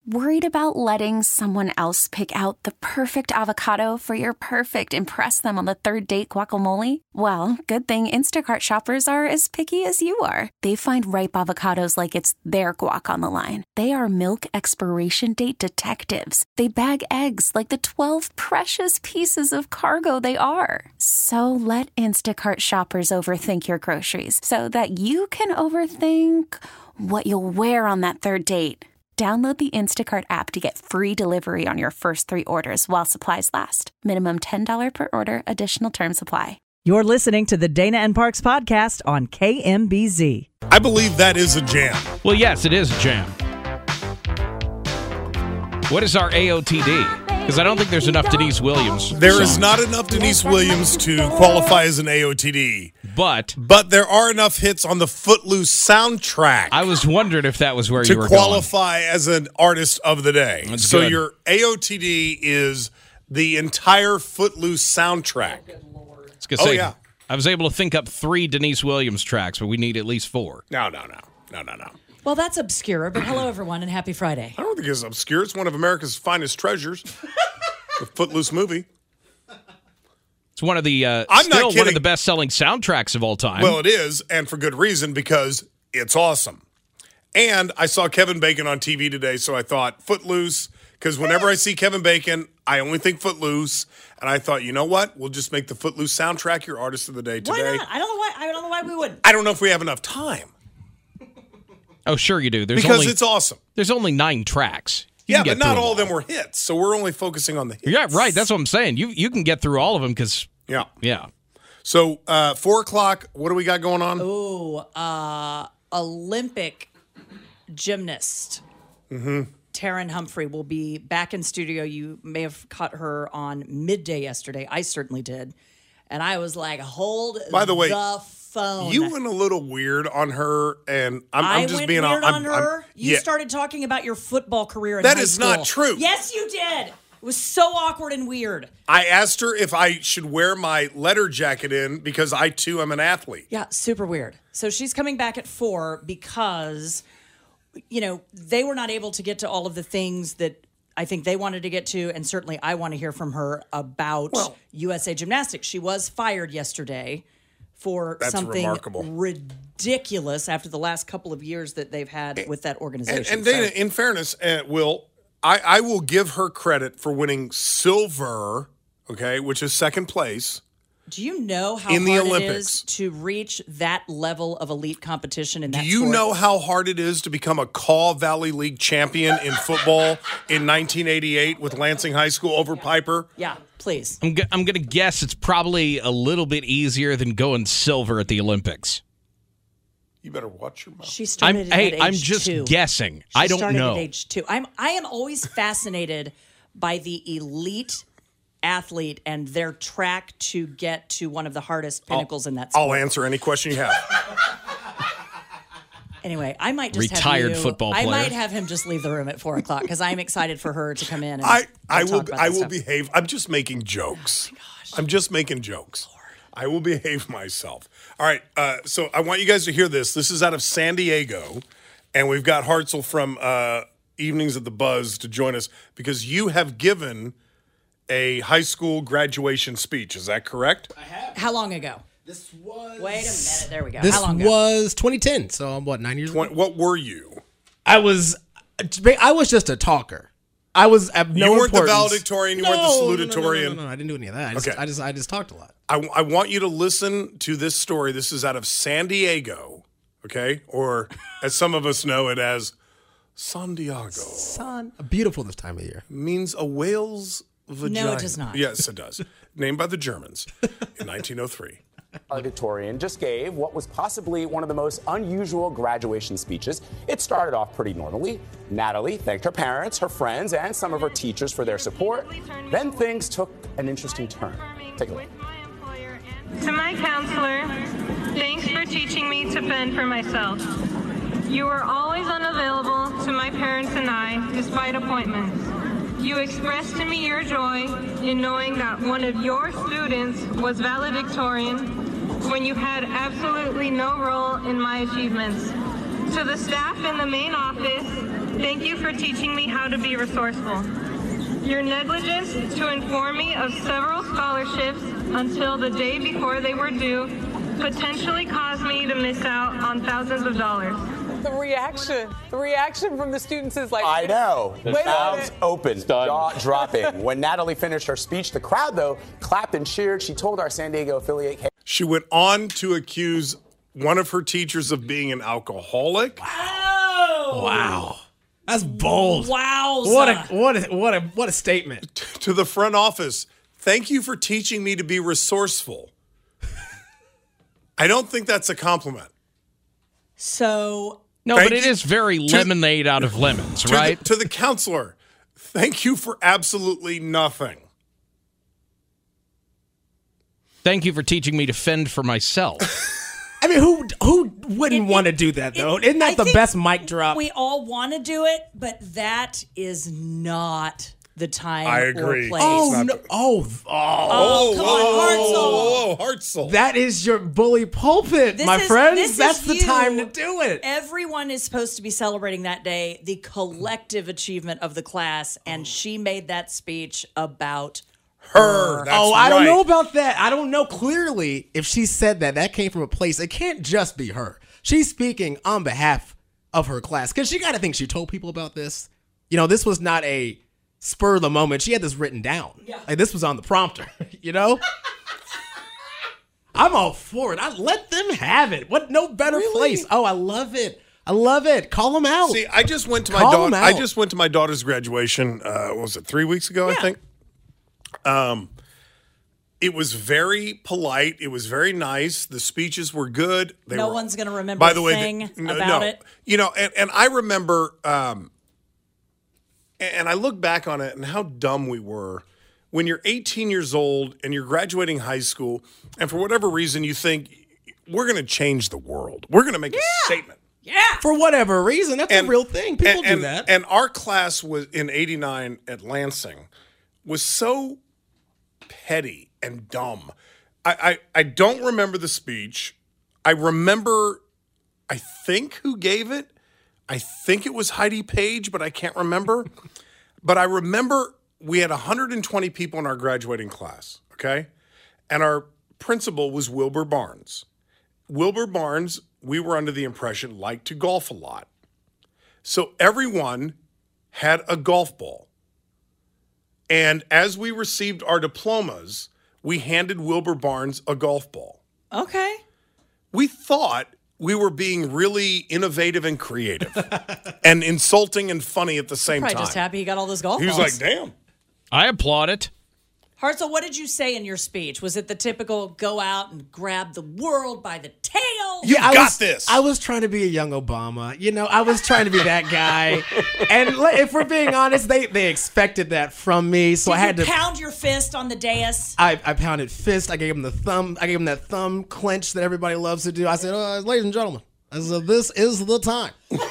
Worried about letting someone else pick out the perfect avocado for your perfect impress them on the third date guacamole? Well, good thing Instacart shoppers are as picky as you are. They find ripe avocados like it's their guac on the line. They are milk expiration date detectives. They bag eggs like the 12 precious pieces of cargo they are. So let Instacart shoppers overthink your groceries so that you can overthink what you'll wear on that third date. Download the Instacart app to get free delivery on your first 3 orders while supplies last. Minimum $10 per order. Additional terms apply. You're listening to the Dana and Parks podcast on KMBZ. I believe that is a jam. Well, yes, it is a jam. What is our AOTD? Because I don't think there's enough Denise Williams. There is not enough Denise Williams to qualify as an AOTD. But there are enough hits on the Footloose soundtrack. I was wondering if that was where you were to qualify as an artist of the day. That's so good. Your AOTD is the entire Footloose soundtrack. Yeah. I was able to think up 3 Denise Williams tracks, but we need at least 4. No. Well, that's obscure, but hello, everyone, and happy Friday. I don't think it's obscure. It's one of America's finest treasures. The Footloose movie. It's one of the still one of the best-selling soundtracks of all time. Well, it is, and for good reason, because it's awesome. And I saw Kevin Bacon on TV today, so I thought Footloose, because whenever I see Kevin Bacon, I only think Footloose, and I thought, you know what? We'll just make the Footloose soundtrack your artist of the day today. Why not? I don't know why we wouldn't. I don't know if we have enough time. Oh, sure you do. Because it's awesome. There's only 9 tracks. But not all of them were hits, so we're only focusing on the hits. Yeah, right. That's what I'm saying. You can get through all of them because... Yeah. So, 4 o'clock, what do we got going on? Olympic gymnast Taryn Humphrey will be back in studio. You may have caught her on midday yesterday. I certainly did. And I was like, hold By the way, phone. You went a little weird on her, and I'm just being weird on her. You yeah. started talking about your football career in That high is school. not true. Yes, you did. It was so awkward and weird. I asked her if I should wear my letter jacket in because I, too, am an athlete. Yeah, super weird. So she's coming back at 4 because, they were not able to get to all of the things that I think they wanted to get to, and certainly I want to hear from her about USA Gymnastics. She was fired yesterday for something ridiculous after the last couple of years that they've had with that organization. And Dana, in fairness, Will, I will give her credit for winning silver, which is second place. Do you know how in the hard Olympics. it is to reach that level of elite competition in that Do you sport? know how hard it is to become a Kaw Valley League champion in football in 1988 with Lansing High School over Piper? Yeah, please. I'm going to guess it's probably a little bit easier than going silver at the Olympics. You better watch your mouth. She started at age I'm just 2. guessing. She I don't started know. At age 2. I am always fascinated by the elite athlete and their track to get to one of the hardest pinnacles in that sport. I'll answer any question you have. Anyway, I might just Retired have football I player. might have him just leave the room at 4 o'clock because I'm excited for her to come in. And I will talk about this stuff. behave. I'm just making jokes. Oh my gosh. I'm just making jokes. Lord. I will behave myself. All right. So I want you guys to hear this. This is out of San Diego, and we've got Hartzell from Evenings at the Buzz to join us because you have given a high school graduation speech. Is that correct? I have. How long ago? This was... Wait a minute. There we go. This How long ago? was 2010, so I'm, 9 years ago? What were you? I was just a talker. I was at no You weren't the importance. valedictorian, you weren't the salutatorian. No, I didn't do any of that. I just talked a lot. I want you to listen to this story. This is out of San Diego, okay? Or as some of us know it as San Diego. Beautiful this time of year. Means a whale's vagina. No, it does not. Yes, it does. Named by the Germans in 1903. Valedictorian just gave what was possibly one of the most unusual graduation speeches. It started off pretty normally. Natalie thanked her parents, her friends, and some of her teachers for their support. Then things took an interesting turn. Take a look. To my counselor, thanks for teaching me to fend for myself. You were always unavailable to my parents and I, despite appointments. You expressed to me your joy in knowing that one of your students was valedictorian when you had absolutely no role in my achievements. To the staff in the main office, thank you for teaching me how to be resourceful. Your negligence to inform me of several scholarships until the day before they were due potentially caused me to miss out on thousands of dollars. The reaction from the students is like, I know. The mouths open, Stunned. jaw dropping. When Natalie finished her speech, the crowd, though, clapped and cheered. She told our San Diego affiliate, She went on to accuse one of her teachers of being an alcoholic. Wow. That's bold. Wow. What a statement. To the front office, thank you for teaching me to be resourceful. I don't think that's a compliment. So No, Thank but it you is very lemonade out of lemons, right? To the counselor, thank you for absolutely nothing. Thank you for teaching me to fend for myself. I mean, who wouldn't want to do that, though? Isn't that the best mic drop? We all want to do it, but that is not the time I agree. or place. Oh, no. Come on, Hartzell. Hartzell. That is your bully pulpit, my friends. That's the time to do it. Everyone is supposed to be celebrating that day, the collective achievement of the class, and she made that speech about her. That's I don't right. know about that. I don't know clearly if she said that came from a place. It can't just be her. She's speaking on behalf of her class because she got to think she told people about this. You know, this was not a spur of the moment. She had this written down. Yeah. Like this was on the prompter, you know? I'm all for it. I let them have it. What no better place. Oh, I love it. I love it. Call them out. See, I just went to my Call daughter. them out. I just went to my daughter's graduation. What was it 3 weeks ago? I think. It was very polite. It was very nice. The speeches were good. No one's going to remember by the a way, thing about it. You know, and I remember, and I look back on it and how dumb we were when you're 18 years old and you're graduating high school, and for whatever reason you think we're going to change the world. We're going to make a statement. Yeah. For whatever reason, that's a real thing. People do that. And our class was in '89 at Lansing was so petty and dumb. I don't remember the speech. I remember, I think who gave it. I think it was Heidi Page, but I can't remember. But I remember we had 120 people in our graduating class, okay? And our principal was Wilbur Barnes. Wilbur Barnes, we were under the impression, liked to golf a lot. So everyone had a golf ball. And as we received our diplomas, we handed Wilbur Barnes a golf ball. Okay. We thought we were being really innovative and creative and insulting and funny at the same Probably time. just happy he got all those golf He was balls. like, damn. I applaud it. Hartzell, what did you say in your speech? Was it the typical go out and grab the world by the tail? You got this. I was trying to be a young Obama. You know, I was trying to be that guy. And if we're being honest, they expected that from me. So Did I had you to pound your fist on the dais? I pounded fist. I gave him the thumb. I gave him that thumb clench that everybody loves to do. I said, ladies and gentlemen, I said, this is the time.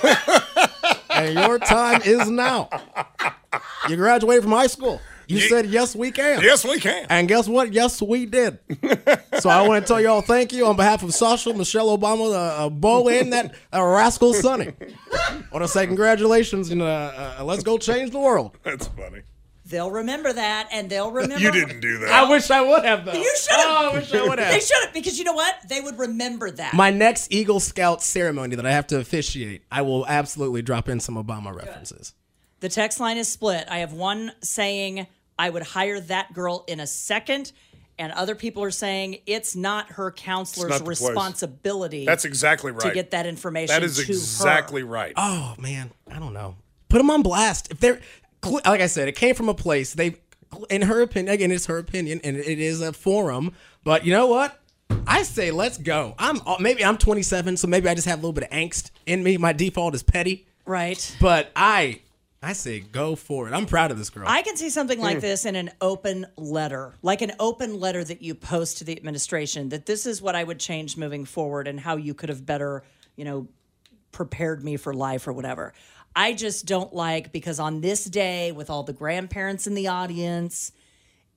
And your time is now. You graduated from high school. You said, yes, we can. Yes, we can. And guess what? Yes, we did. So I want to tell y'all thank you on behalf of Sasha, Michelle Obama, Bo, and that rascal Sonny. I want to say congratulations and let's go change the world. That's funny. They'll remember that, and they'll remember. You didn't do that. I wish I would have, though. You should have. Oh, I wish I would have. They should have, because you know what? They would remember that. My next Eagle Scout ceremony that I have to officiate, I will absolutely drop in some Obama references. The text line is split. I have one saying, I would hire that girl in a second. And other people are saying it's not her counselor's responsibility. That's exactly right. To get that information. That is to exactly her. right. Oh, man. I don't know. Put them on blast. If they're, like I said, it came from a place. They, in her opinion, again, it's her opinion, and it is a forum. But you know what? I say let's go. Maybe I'm 27, so maybe I just have a little bit of angst in me. My default is petty. Right. But I say go for it. I'm proud of this girl. I can see something like this in an open letter, like an open letter that you post to the administration, that this is what I would change moving forward and how you could have better, prepared me for life or whatever. I just don't like, because on this day with all the grandparents in the audience,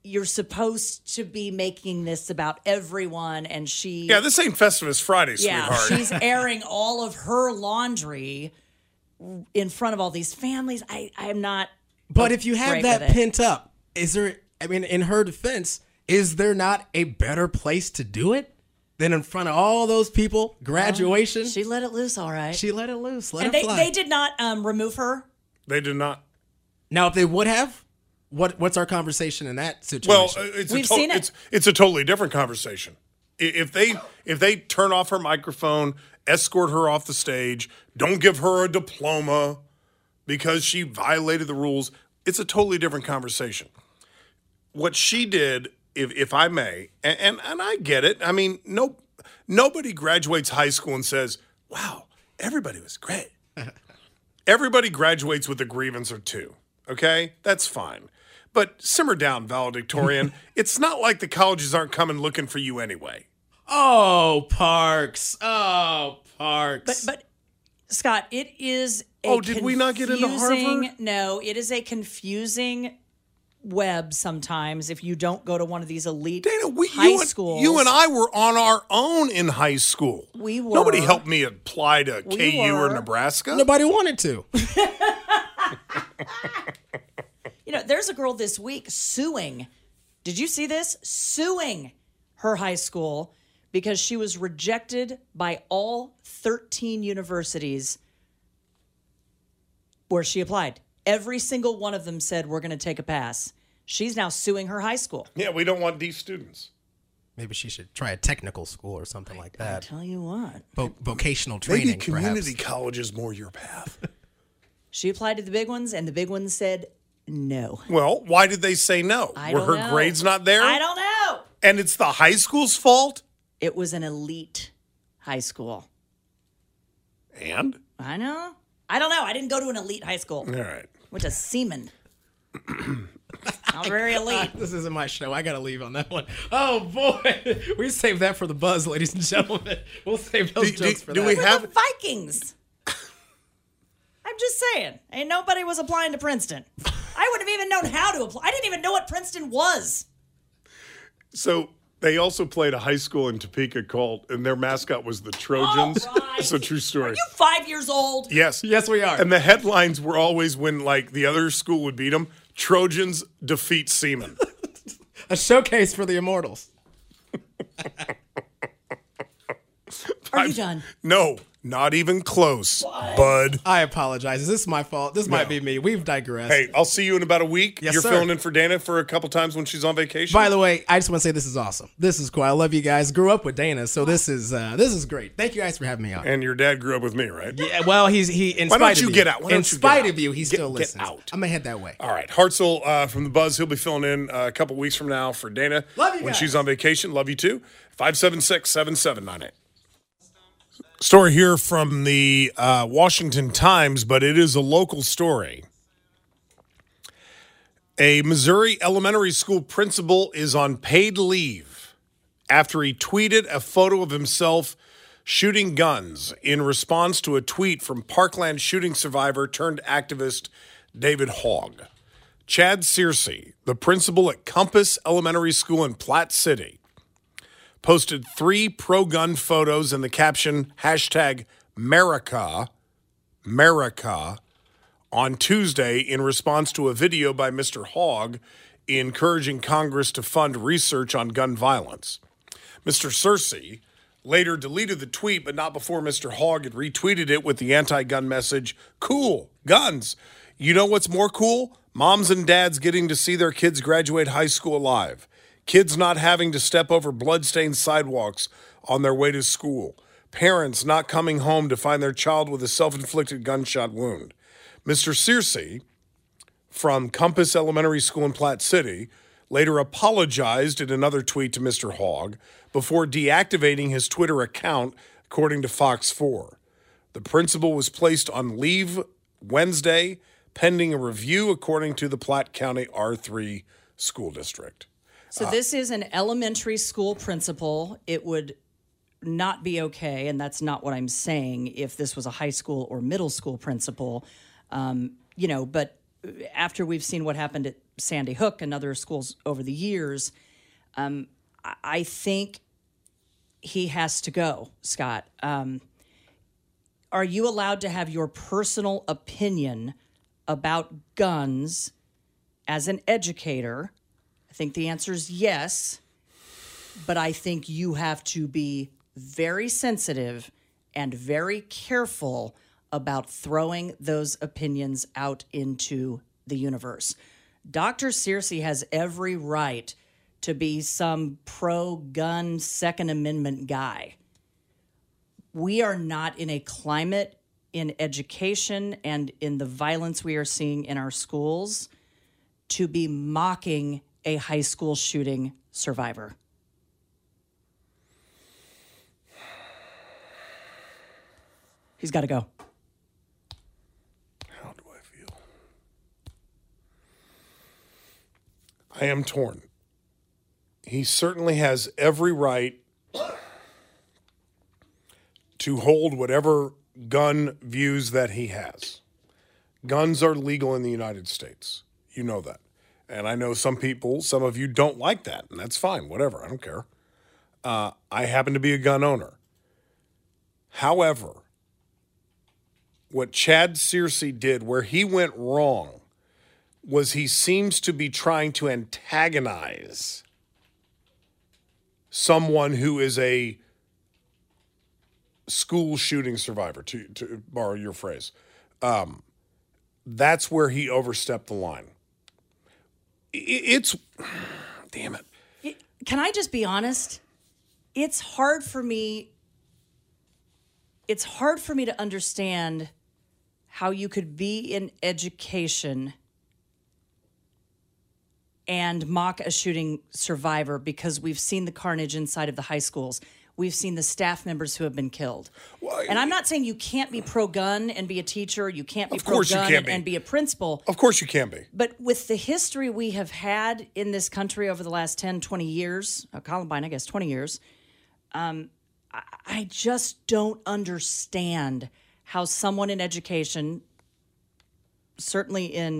you're supposed to be making this about everyone, and she... Yeah, this ain't Festivus Friday, Yeah, sweetheart. she's airing all of her laundry in front of all these families. I'm not... But if you have great that with it. pent up, is there, I mean, in her defense, is there not a better place to do it than in front of all those people? Graduation? She let it loose, all right. She let it loose. Let And it fly. they did not remove her. They did not. Now, if they would have, what's our conversation in that Well, situation? We've seen it. It's a totally different conversation. If they turn off her microphone, escort her off the stage, don't give her a diploma because she violated the rules, it's a totally different conversation. What she did, if I may, and I get it. I mean, nobody graduates high school and says, "Wow, everybody was great." Everybody graduates with a grievance or two. Okay, that's fine. But simmer down, valedictorian. It's not like the colleges aren't coming looking for you anyway. Oh, Parks. But Scott, it is a Oh, did we not get into confusing- Harvard? No, it is a confusing web sometimes if you don't go to one of these elite high schools. You and I were on our own in high school. We were. Nobody helped me apply to We KU or were. Nebraska. Nobody wanted to. You know, there's a girl this week suing. Did you see this? Suing her high school because she was rejected by all 13 universities where she applied. Every single one of them said, we're going to take a pass. She's now suing her high school. Yeah, we don't want these students. Maybe she should try a technical school or something like I that. tell you what. Vocational training, Maybe community perhaps. college is more your path. She applied to the big ones, and the big ones said no. Well, why did they say no? I Were don't her know. grades not there? I don't know. And it's the high school's fault? It was an elite high school. And? I know. I don't know. I didn't go to an elite high school. All right. Went to Seaman. Not very elite. This isn't my show. I got to leave on that one. Oh, boy. We saved that for the buzz, ladies and gentlemen. We'll save those jokes for do that. we We're have- the Vikings. I'm just saying. Ain't nobody was applying to Princeton. I wouldn't have even known how to apply. I didn't even know what Princeton was. So they also played a high school in Topeka and their mascot was the Trojans. All right. It's a true story. Are you 5 years old? Yes. Yes, we are. And the headlines were always when, like, the other school would beat them, Trojans defeat Seaman. A showcase for the immortals. Are you done? No, not even close, bud. I apologize. This is my fault. This might be me. We've digressed. Hey, I'll see you in about a week. Yes, You're sir. filling in for Dana for a couple times when she's on vacation. By the way, I just want to say this is awesome. This is cool. I love you guys. Grew up with Dana, so this is great. Thank you guys for having me on. And your dad grew up with me, right? Yeah, well, he in Why spite don't of you you. get out? Why In don't you get spite out? of you, he Get- still get listens. out. I'm gonna head that way. All right. Hartzell from The Buzz. He'll be filling in a couple weeks from now for Dana. Love you when guys. she's on vacation. Love you too. 576-7798. Story here from the Washington Times, but it is a local story. A Missouri elementary school principal is on paid leave after he tweeted a photo of himself shooting guns in response to a tweet from Parkland shooting survivor turned activist David Hogg. Chad Searcy, the principal at Compass Elementary School in Platte City, posted 3 pro-gun photos in the caption #America on Tuesday in response to a video by Mr. Hogg encouraging Congress to fund research on gun violence. Mr. Searcy later deleted the tweet, but not before Mr. Hogg had retweeted it with the anti-gun message, "Cool, guns. You know what's more cool? Moms and dads getting to see their kids graduate high school alive. Kids not having to step over blood-stained sidewalks on their way to school. Parents not coming home to find their child with a self-inflicted gunshot wound." Mr. Searcy from Compass Elementary School in Platte City later apologized in another tweet to Mr. Hogg before deactivating his Twitter account, according to Fox 4. The principal was placed on leave Wednesday, pending a review, according to the Platte County R3 School District. So this is an elementary school principal. It would not be okay, and that's not what I'm saying, if this was a high school or middle school principal. But after we've seen what happened at Sandy Hook and other schools over the years, I think he has to go, Scott. Are you allowed to have your personal opinion about guns as an educator? I think the answer is yes, but I think you have to be very sensitive and very careful about throwing those opinions out into the universe. Dr. Searcy has every right to be some pro-gun Second Amendment guy. We are not in a climate in education and in the violence we are seeing in our schools to be mocking a high school shooting survivor. He's got to go. How do I feel? I am torn. He certainly has every right to hold whatever gun views that he has. Guns are legal in the United States. You know that. And I know some of you don't like that, and that's fine, whatever, I don't care. I happen to be a gun owner. However, what Chad Searcy did, where he went wrong, was he seems to be trying to antagonize someone who is a school shooting survivor, to borrow your phrase. That's where he overstepped the line. Damn it. Can I just be honest? It's hard for me to understand how you could be in education and mock a shooting survivor, because we've seen the carnage inside of the high schools. We've seen the staff members who have been killed. Well, and I'm not saying you can't be pro-gun and be a teacher. You can't be pro-gun and be a principal. Of course you can be. But with the history we have had in this country over the last 10, 20 years, Columbine, I guess 20 years, I just don't understand how someone in education, certainly in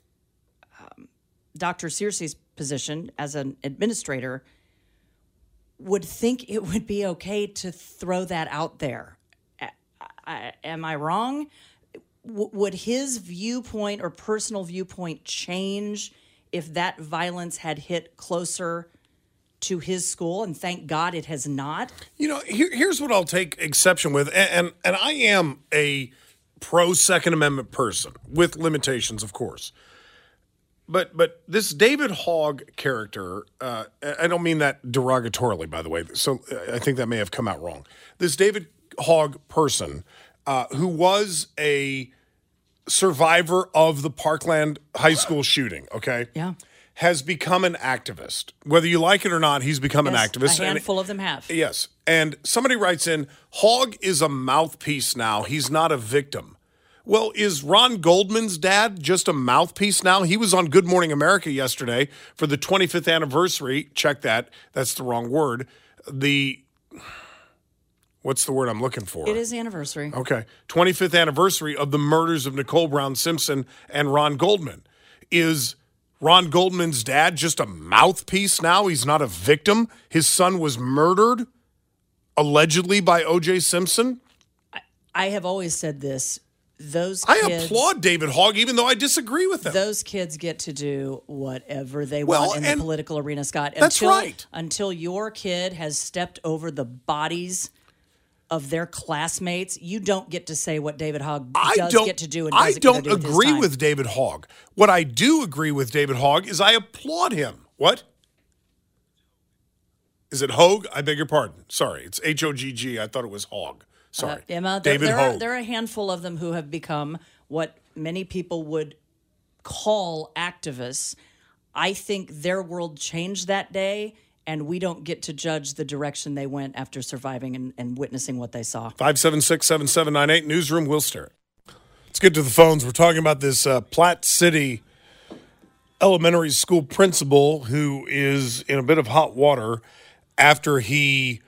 Dr. Searcy's position as an administrator, would think it would be okay to throw that out there. Am I wrong? Would his viewpoint or personal viewpoint change if that violence had hit closer to his school? And thank God it has not. You know, here's what I'll take exception with, and I am a pro-Second Amendment person, with limitations, of course. But this David Hogg character, I don't mean that derogatorily, by the way, so I think that may have come out wrong. This David Hogg person, who was a survivor of the Parkland High School shooting, okay? Yeah. Has become an activist. Whether you like it or not, he's become an activist. A handful of them have. Yes. And somebody writes in, Hogg is a mouthpiece now. He's not a victim. Well, is Ron Goldman's dad just a mouthpiece now? He was on Good Morning America yesterday for the 25th anniversary. Check that. That's the wrong word. What's the word I'm looking for? It is anniversary. Okay. 25th anniversary of the murders of Nicole Brown Simpson and Ron Goldman. Is Ron Goldman's dad just a mouthpiece now? He's not a victim? His son was murdered, allegedly, by O.J. Simpson? I have always said this. I applaud David Hogg, even though I disagree with him. Those kids get to do whatever they want in the political arena, Scott. That's right. Until your kid has stepped over the bodies of their classmates, you don't get to say what David Hogg get to do and doesn't I don't get to do agree with David Hogg. What I do agree with David Hogg is I applaud him. What? Is it Hogg? I beg your pardon. Sorry, it's H-O-G-G. I thought it was Hogg. Sorry. Emma, David Hogg. There are a handful of them who have become what many people would call activists. I think their world changed that day, and we don't get to judge the direction they went after surviving and witnessing what they saw. 576-7798, Newsroom, Will Sterrett. Let's get to the phones. We're talking about this Platte City elementary school principal who is in a bit of hot water after he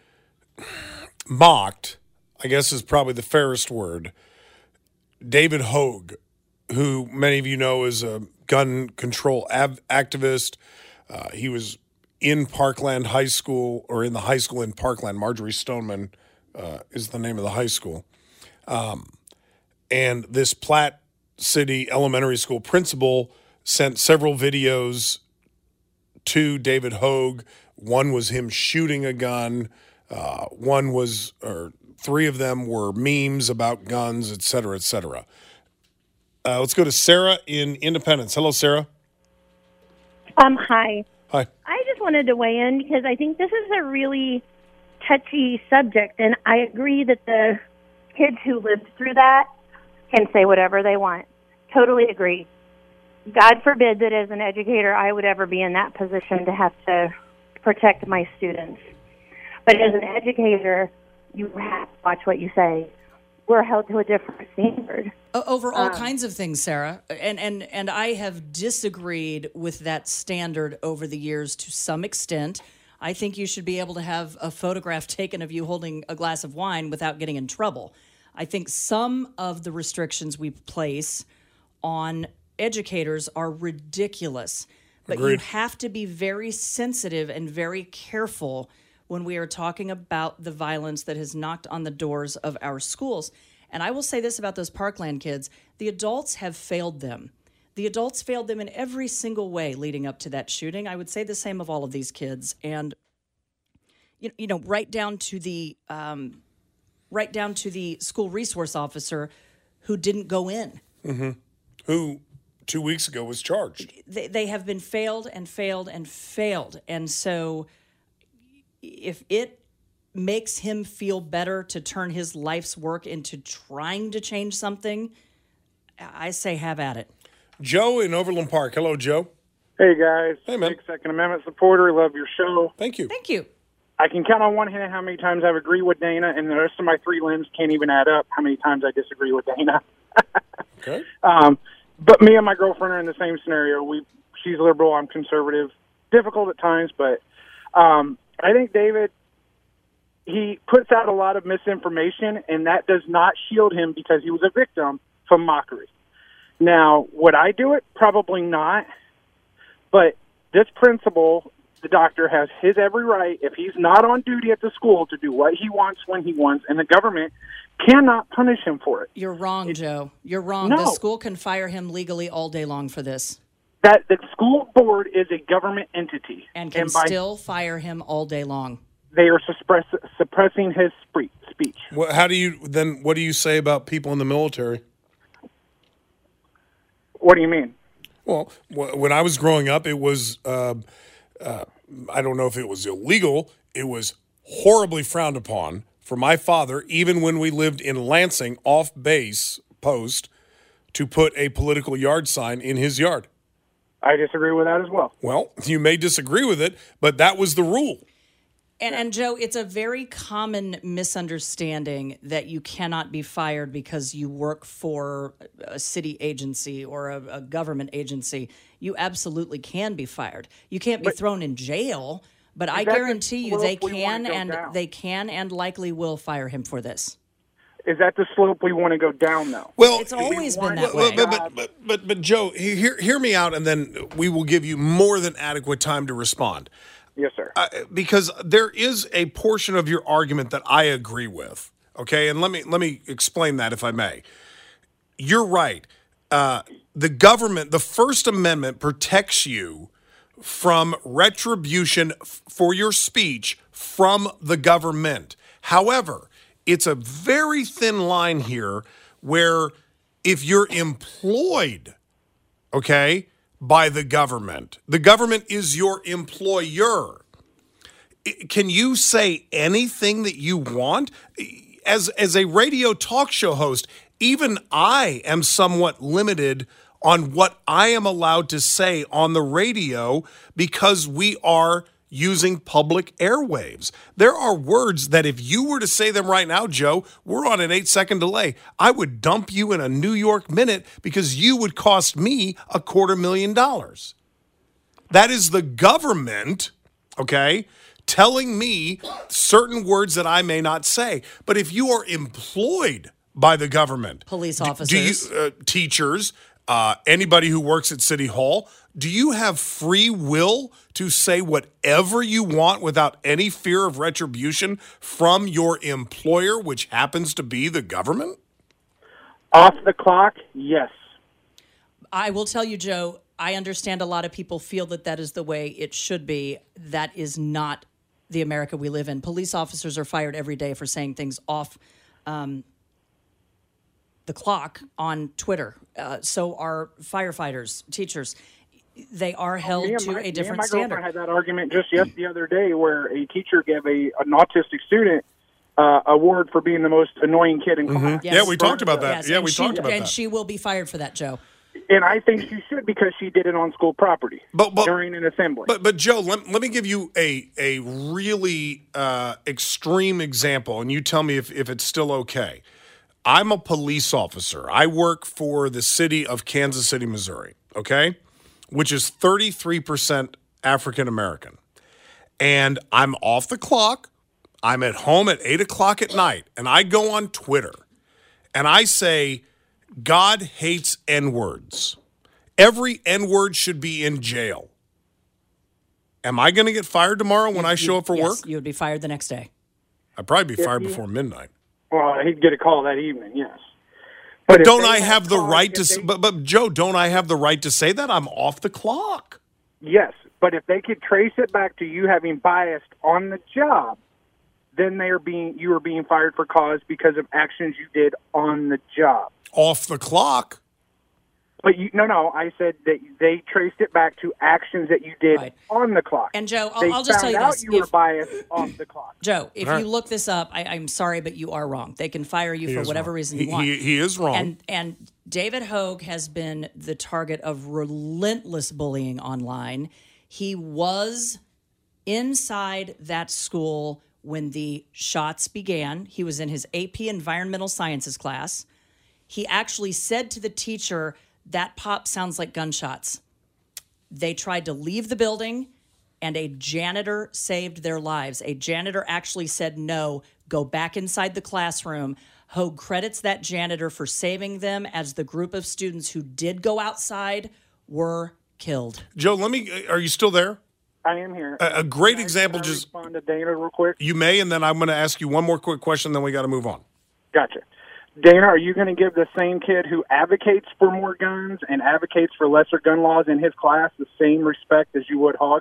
mocked, I guess is probably the fairest word, David Hogg, who many of you know is a gun control activist. He was in Parkland High School, or in the high school in Parkland. Marjorie Stoneman is the name of the high school. And this Platte City Elementary School principal sent several videos to David Hogue. One was him shooting a gun. Three of them were memes about guns, et cetera, et cetera. Let's go to Sarah in Independence. Hello, Sarah. Hi. Hi. I just wanted to weigh in because I think this is a really touchy subject, and I agree that the kids who lived through that can say whatever they want. Totally agree. God forbid that as an educator I would ever be in that position to have to protect my students. But as an educator, you have to watch what you say. We're held to a different standard. Over all kinds of things, Sarah. And I have disagreed with that standard over the years to some extent. I think you should be able to have a photograph taken of you holding a glass of wine without getting in trouble. I think some of the restrictions we place on educators are ridiculous. But Agreed. you have to be very sensitive and very careful when we are talking about the violence that has knocked on the doors of our schools. And I will say this about those Parkland kids. The adults have failed them. The adults failed them in every single way leading up to that shooting. I would say the same of all of these kids. And, you know, right down to the school resource officer who didn't go in. Mm-hmm. Who 2 weeks ago was charged. They have been failed and failed and failed. And so if it makes him feel better to turn his life's work into trying to change something, I say have at it. Joe in Overland Park. Hello, Joe. Hey, guys. Hey, man. Big Second Amendment supporter. Love your show. Thank you. Thank you. I can count on one hand how many times I've agreed with Dana, and the rest of my three limbs can't even add up how many times I disagree with Dana. Okay. But me and my girlfriend are in the same scenario. She's liberal, I'm conservative. Difficult at times, but I think David, he puts out a lot of misinformation, and that does not shield him because he was a victim from mockery. Now, would I do it? Probably not. But this principal, the doctor, has his every right, if he's not on duty at the school, to do what he wants when he wants, and the government cannot punish him for it. You're wrong, Joe. You're wrong. No. The school can fire him legally all day long for this. That the school board is a government entity. And can still fire him all day long. They are suppressing his speech. What do you say about people in the military? What do you mean? Well, when I was growing up, it was, I don't know if it was illegal. It was horribly frowned upon for my father, even when we lived in Lansing, off base post, to put a political yard sign in his yard. I disagree with that as well. Well, you may disagree with it, but that was the rule. And Joe, it's a very common misunderstanding that you cannot be fired because you work for a city agency or a government agency. You absolutely can be fired. You can't be thrown in jail, but I guarantee you they can and likely will fire him for this. Is that the slope we want to go down, though? Well, it's always been that way. But Joe, hear me out, and then we will give you more than adequate time to respond. Yes, sir. Because there is a portion of your argument that I agree with. Okay, and let me explain that if I may. You're right. The government, the First Amendment, protects you from retribution for your speech from the government. However, it's a very thin line here where if you're employed, okay, by the government is your employer. Can you say anything that you want? As a radio talk show host, even I am somewhat limited on what I am allowed to say on the radio because we are using public airwaves. There are words that if you were to say them right now, Joe, we're on an 8-second delay. I would dump you in a New York minute because you would cost me $250,000. That is the government, okay, telling me certain words that I may not say. But if you are employed by the government, police officers, teachers, anybody who works at City Hall. Do you have free will to say whatever you want without any fear of retribution from your employer, which happens to be the government? Off the clock, yes. I will tell you, Joe, I understand a lot of people feel that is the way it should be. That is not the America we live in. Police officers are fired every day for saying things off the clock on Twitter. So are firefighters, teachers. They are held to a different standard. My girlfriend had that argument just the other day where a teacher gave an autistic student award for being the most annoying kid in class. Yes. Yeah, we talked about that. Yes. Yeah, we talked about that. And she will be fired for that, Joe. And I think she should because she did it on school property during an assembly. But Joe, let me give you a really extreme example, and you tell me if it's still okay. I'm a police officer. I work for the city of Kansas City, Missouri, okay, which is 33% African American. And I'm off the clock. I'm at home at 8 o'clock at night, and I go on Twitter, and I say, God hates N-words. Every N-word should be in jail. Am I going to get fired tomorrow when I show up for work? You would be fired the next day. I'd probably be fired before midnight. Well, he'd get a call that evening, yes. But don't I have the right to? But Joe, don't I have the right to say that? I'm off the clock. Yes, but if they could trace it back to you having bias on the job, then you are being fired for cause because of actions you did on the job. Off the clock. But no, I said that they traced it back to actions that you did on the clock. And Joe, I'll just tell you this: you were biased off the clock. Joe, if you look this up, I'm sorry, but you are wrong. They can fire you for whatever reason you want. He is wrong. And David Hogue has been the target of relentless bullying online. He was inside that school when the shots began. He was in his AP Environmental Sciences class. He actually said to the teacher, "That pop sounds like gunshots." They tried to leave the building, and a janitor saved their lives. A janitor actually said, "No, go back inside the classroom." Hogue credits that janitor for saving them as the group of students who did go outside were killed. Joe, are you still there? I am here. A great example. Can I respond to Dana real quick? You may, and then I'm going to ask you one more quick question, then we got to move on. Gotcha. Dana, are you going to give the same kid who advocates for more guns and advocates for lesser gun laws in his class the same respect as you would Hogg?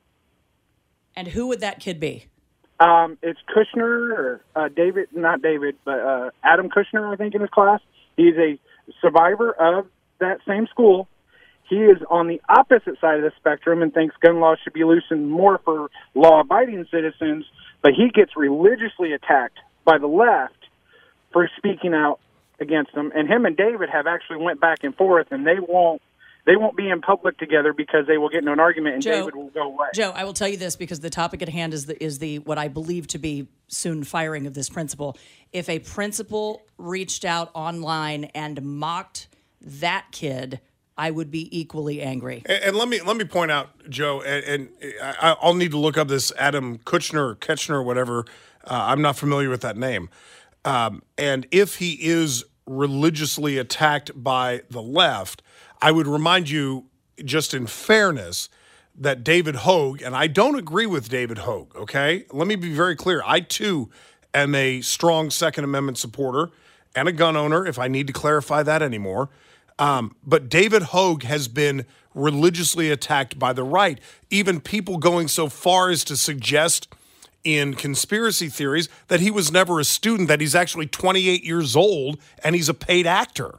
And who would that kid be? It's Kushner, or David, not David, but Adam Kushner, I think, in his class. He's a survivor of that same school. He is on the opposite side of the spectrum and thinks gun laws should be loosened more for law-abiding citizens, but he gets religiously attacked by the left for speaking out against them. And him and David have actually went back and forth, and they won't be in public together because they will get into an argument and David will go away. Joe, I will tell you this because the topic at hand is the what I believe to be soon firing of this principal. If a principal reached out online and mocked that kid, I would be equally angry. And let me point out, Joe, and I'll need to look up this Adam Kushner, whatever. I'm not familiar with that name. And if he is religiously attacked by the left, I would remind you, just in fairness, that David Hogue, and I don't agree with David Hogue, okay? Let me be very clear. I, too, am a strong Second Amendment supporter and a gun owner, if I need to clarify that anymore. But David Hogue has been religiously attacked by the right, even people going so far as to suggest in conspiracy theories that he was never a student, that he's actually 28 years old and he's a paid actor.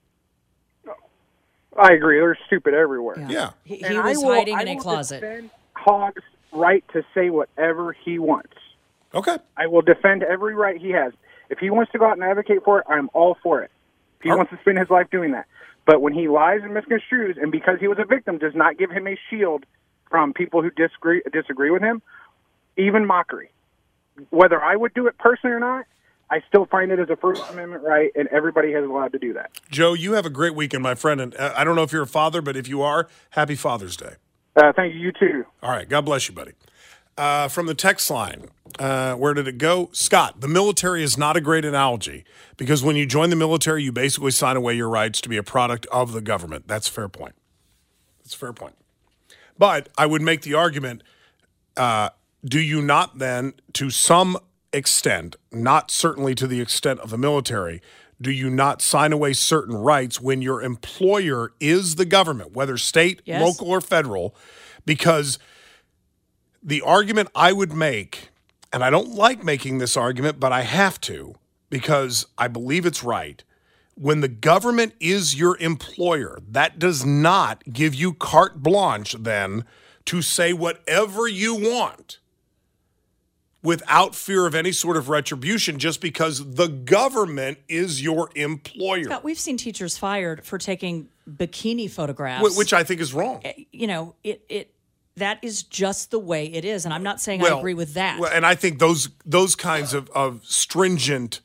I agree. They're stupid everywhere. Yeah. He was hiding in a closet. I will defend Hogg's right to say whatever he wants. Okay. I will defend every right he has. If he wants to go out and advocate for it, I'm all for it. If he wants to spend his life doing that. But when he lies and misconstrues, and because he was a victim, does not give him a shield from people who disagree with him, even mockery. Whether I would do it personally or not, I still find it as a First Amendment right, and everybody has allowed to do that. Joe, you have a great weekend, my friend. And I don't know if you're a father, but if you are, happy Father's Day. Thank you. You too. All right. God bless you, buddy. From the text line, where did it go? Scott, the military is not a great analogy because when you join the military, you basically sign away your rights to be a product of the government. That's a fair point. That's a fair point. But I would make the argument, do you not then, to some extent, not certainly to the extent of the military, do you not sign away certain rights when your employer is the government, whether state, local, or federal? Because the argument I would make, and I don't like making this argument, but I have to because I believe it's right. When the government is your employer, that does not give you carte blanche then to say whatever you want without fear of any sort of retribution just because the government is your employer. Scott, we've seen teachers fired for taking bikini photographs. Which I think is wrong. You know, that is just the way it is, and I'm not saying I agree with that. Well, and I think those kinds of stringent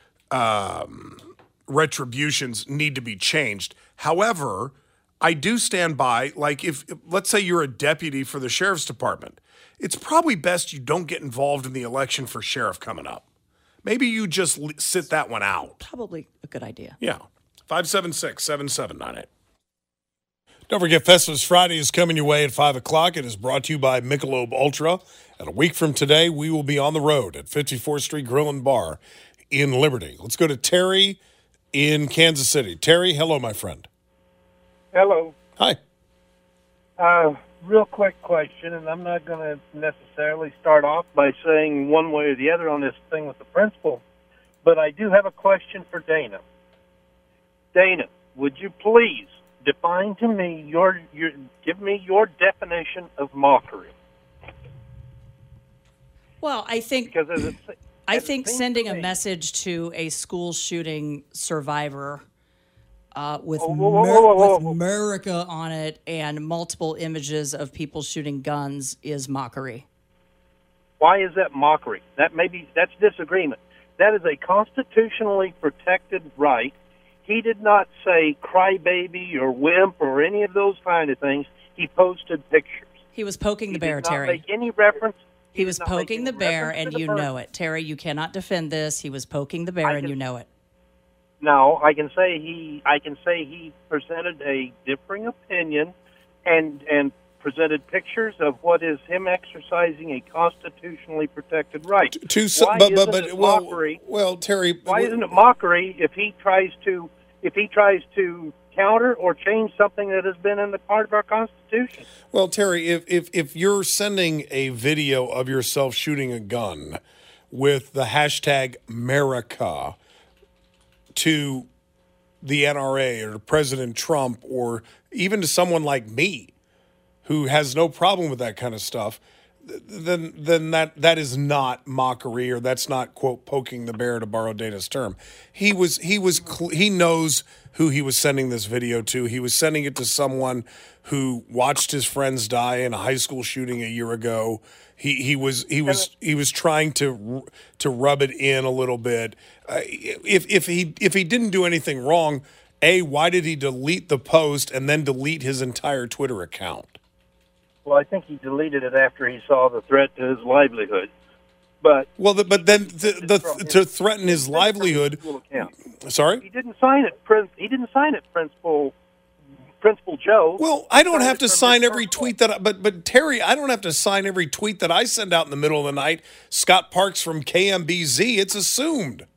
retributions need to be changed. However, I do stand by, like if let's say you're a deputy for the sheriff's department, it's probably best you don't get involved in the election for sheriff coming up. Maybe you just sit that one out. Probably a good idea. Yeah. 576-7798. Don't forget, Festivus Friday is coming your way at 5 o'clock. It is brought to you by Michelob Ultra. And a week from today, we will be on the road at 54th Street Grill and Bar in Liberty. Let's go to Terry in Kansas City. Terry, hello, my friend. Hello. Hi. Real quick question, and I'm not going to necessarily start off by saying one way or the other on this thing with the principal, but I do have a question for Dana. Dana, would you please define to me give me your definition of mockery? Well, I think sending a message to a school shooting survivor with America on it and multiple images of people shooting guns is mockery. Why is that mockery? That's disagreement. That is a constitutionally protected right. He did not say crybaby or wimp or any of those kind of things. He posted pictures. He was poking the bear, Terry. He did not make any reference. He was poking the bear, and you know it. Terry, you cannot defend this. He was poking the bear, and you know it. No, I can say he presented a differing opinion and presented pictures of what is him exercising a constitutionally protected right. Well, Terry, why isn't it mockery if he tries to counter or change something that has been in the part of our Constitution? Well, Terry, if you're sending a video of yourself shooting a gun with the hashtag America to the NRA or to President Trump or even to someone like me who has no problem with that kind of stuff, then that is not mockery, or that's not, quote, poking the bear, to borrow Dana's term. He knows who he was sending this video to. He was sending it to someone who watched his friends die in a high school shooting a year ago. He was trying to rub it in a little bit. If he didn't do anything wrong, why did he delete the post and then delete his entire Twitter account? Well, I think he deleted it after he saw the threat to his livelihood. But to threaten his livelihood. Sorry? He didn't sign it. Principal Joe. Well, I don't have to sign every tweet but Terry, I don't have to sign every tweet that I send out in the middle of the night. Scott Parks from KMBZ. It's assumed.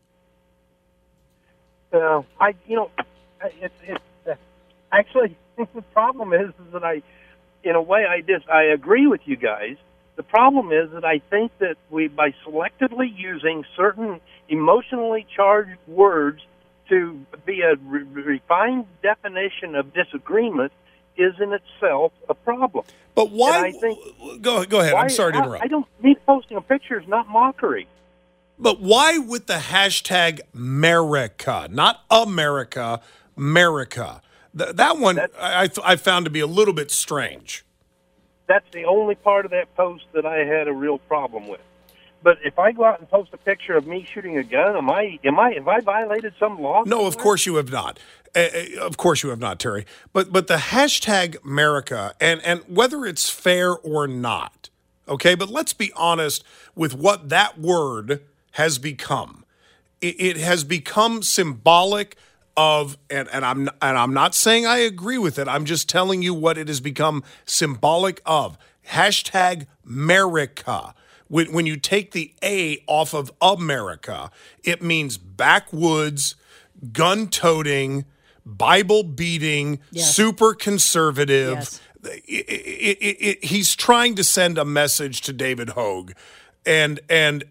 Actually, the problem is that in a way, I agree with you guys. The problem is that I think that by selectively using certain emotionally charged words to be a refined definition of disagreement is in itself a problem. But why? Go ahead. I'm sorry to interrupt. I don't need posting a picture is not mockery. But why with the hashtag America, not America, America? That one I found to be a little bit strange. That's the only part of that post that I had a real problem with. But if I go out and post a picture of me shooting a gun, have I violated some law? No, of course you have not. Of course you have not, Terry. But the hashtag America and whether it's fair or not, okay? But let's be honest with what that word has become. It has become symbolic of, and I'm not saying I agree with it. I'm just telling you what it has become symbolic of. Hashtag America. When you take the A off of America, it means backwoods, gun-toting, Bible-beating, super conservative. Yes. He's trying to send a message to David Hogue. And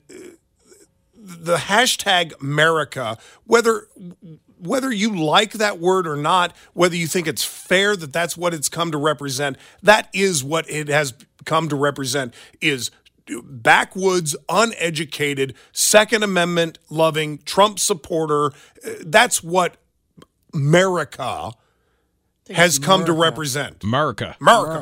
the hashtag America, whether you like that word or not, whether you think it's fair that that's what it's come to represent, that is what it has come to represent, is backwoods, uneducated, Second Amendment loving, Trump supporter. That's what America has come to represent. America.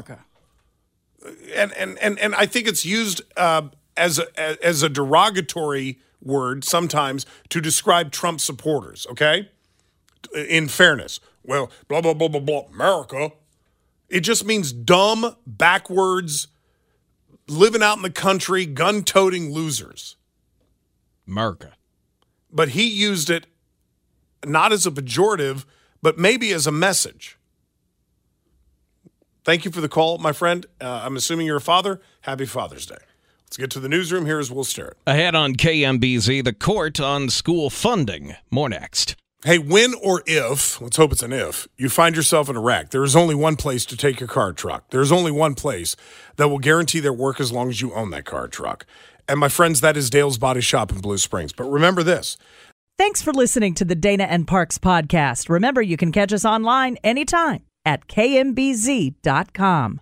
And I think it's used as a derogatory word sometimes to describe Trump supporters, okay? In fairness. Well, blah, blah, blah, blah, blah, America. It just means dumb, backwards, living out in the country, gun-toting losers. America. But he used it not as a pejorative, but maybe as a message. Thank you for the call, my friend. I'm assuming you're a father. Happy Father's Day. Let's get to the newsroom. Here is Will Sterrett. Ahead on KMBZ, the court on school funding. More next. Hey, when or if, let's hope it's an if, you find yourself in a wreck, there is only one place to take your car or truck. There's only one place that will guarantee their work as long as you own that car or truck. And my friends, that is Dale's Body Shop in Blue Springs. But remember this. Thanks for listening to the Dana and Parks podcast. Remember, you can catch us online anytime at kmbz.com.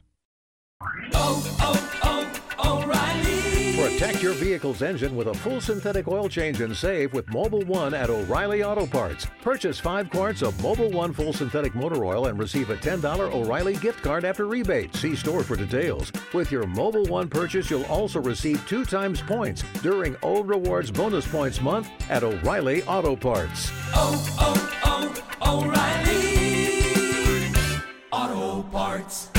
Protect your vehicle's engine with a full synthetic oil change and save with Mobil 1 at O'Reilly Auto Parts. Purchase 5 quarts of Mobil 1 full synthetic motor oil and receive a $10 O'Reilly gift card after rebate. See store for details. With your Mobil 1 purchase, you'll also receive 2 times points during O Rewards Bonus Points Month at O'Reilly Auto Parts. O'Reilly Auto Parts.